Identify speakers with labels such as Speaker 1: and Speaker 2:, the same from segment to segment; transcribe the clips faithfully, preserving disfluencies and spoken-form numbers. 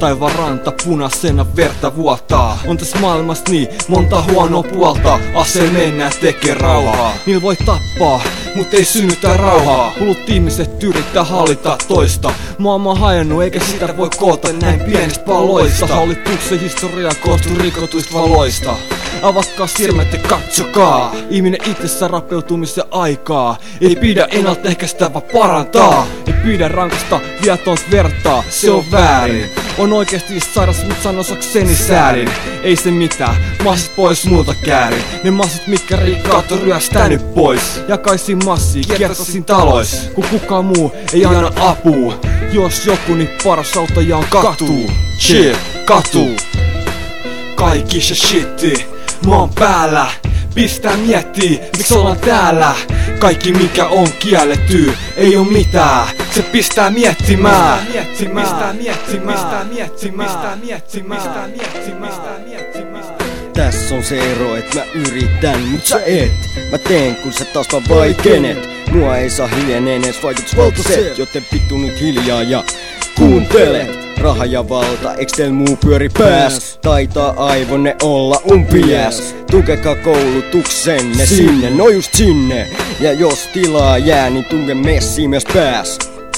Speaker 1: taivaan ranta punaisena verta vuotaa. On tässä maailmassa niin monta huonoa puolta, aseen mennään tekee rauhaa. Niillä voi tappaa, mut ei synnytä rauhaa. Hullut ihmiset yrittää hallita toista. Maailma on hajannut eikä sitä voi koota näin pienestä paloista. Hallituksen historia koostuu rikotuista valoista. Avatkaa silmät ja katsokaa. Ihminen itsessä rapeutumisen aikaa. Ei pidä ennaltaehkäistä vaan parantaa. Ei pidä rankasta viatonta vertaa, se on väärin. On oikeesti sairas, mut sanosakseni säärin. Ei se mitään, massit pois multa käärin. Ne massit mitkä rikkaat on ryöstänyt pois. Jakaisin massia, kiertäisin talois. Kun kukaan muu ei anna apua. Jos joku, niin paras autaja on katuu. Shit, katuu. Kaikki se shitti, mä oon päällä. Pistää miettii, miksi ollaan täällä. Kaikki mikä on kielletty, ei oo mitään. Se pistää miettimään. Pistää miettimään. Pistää miettimään. Pistää miettimään. Pistää miettimään.
Speaker 2: Tässä on se ero, et mä yritän, mut sä et. Mä teen kun sä taas vaan vaikenet. Mua ei saa hiljeneen edes vaikutusvaltaiset, joten vittu nyt hiljaa ja kuuntele. Raha ja valta, eiks teil muu pyöri pääs? Taitaa aivonne olla umpiäs. Tukekaa koulutuksenne sinne, no just sinne. Ja jos tilaa jää, niin tunke messiin myös pääs.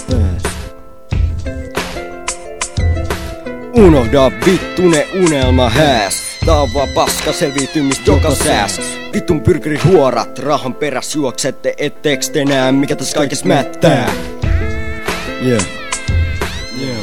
Speaker 2: Unohda vittu ne unelma hääs. Tää on vaan paska selviytymistä joka sääs. Vittun pyrkiri huorat, rahan peräs juoksette, etteeks te nää mikä tässä kaikes mättää. Yeah. Yeah.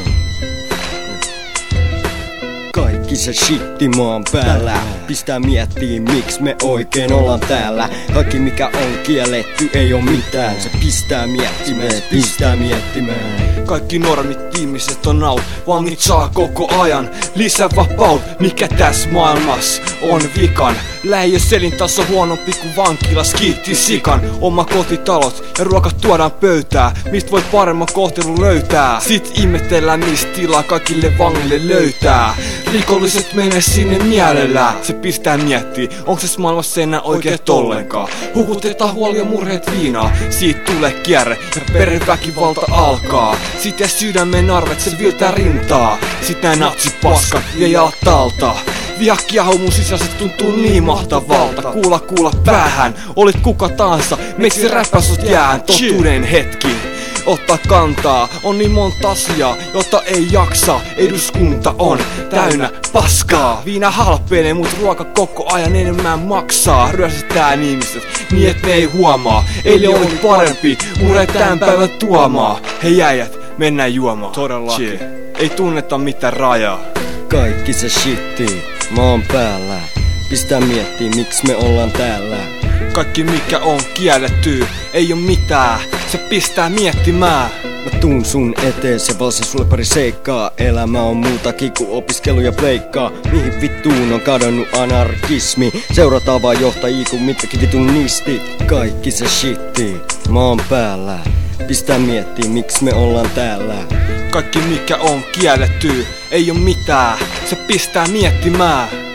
Speaker 2: Kaikki se shitti maan päällä pistää miettii miksi me oikein ollaan täällä. Kaikki mikä on kielletty ei oo mitään. Se pistää miettimään, se pistää miettimään.
Speaker 1: Kaikki normit ihmiset on out, vangit saa koko ajan lisää vapaut. Mikä tässä maailmassa on vikan? Lähiös elintaso huonompi kuin vankilas, kiitti sikan. Oma kotitalot ja ruokat tuodaan pöytää. Mistä voi paremman kohtelun löytää? Sit ihmetellään mistä tilaa kaikille vangille löytää. Rikolliset menee sinne mielellään. Se pistää miettii, onks tässä maailmassa enää oikeet ollenkaan. Hukutetaan huoli ja murheet viinaa. Siitä tulee kierre ja perheväkivalta alkaa. Sitten sydämen arvet se viltää rintaa. Sit nää natsit paskan ja jalat alta. Vihakkiahu mun sisässä tuntuu niin mahtavalta. Kuulla kuulla päähän, olit kuka tahansa. Meiksi räppäsut jää totuuden hetki. Ottaa kantaa, on niin monta asiaa, jota ei jaksa. Eduskunta on täynnä paskaa. Viina halpenee, mut ruoka koko ajan enemmän maksaa. Ryöstetään ihmiset, niin et ne ei huomaa. Eilen oli parempi, murre tän päivän tuomaa. Hei äijät, mennään juomaan. Todellakin. Ei tunneta mitään rajaa.
Speaker 2: Kaikki se shitti, mä oon päällä. Pistää miettii miksi me ollaan täällä.
Speaker 1: Kaikki mikä on kielletty, ei oo mitään. Se pistää miettimään.
Speaker 2: Mä tuun sun eteen, se valsin sulle pari seikkaa. Elämä on muutakin kuin opiskelu ja pleikkaa. Mihin vittuun on kadonnut anarkismi? Seurataan vaan johtajia kuin mitäkin vitun nisti. Kaikki se shitti, mä oon päällä. Pistää miettii miksi me ollaan täällä.
Speaker 1: Kaikki mikä on kielletty, ei oo mitään. Se pistää miettimään.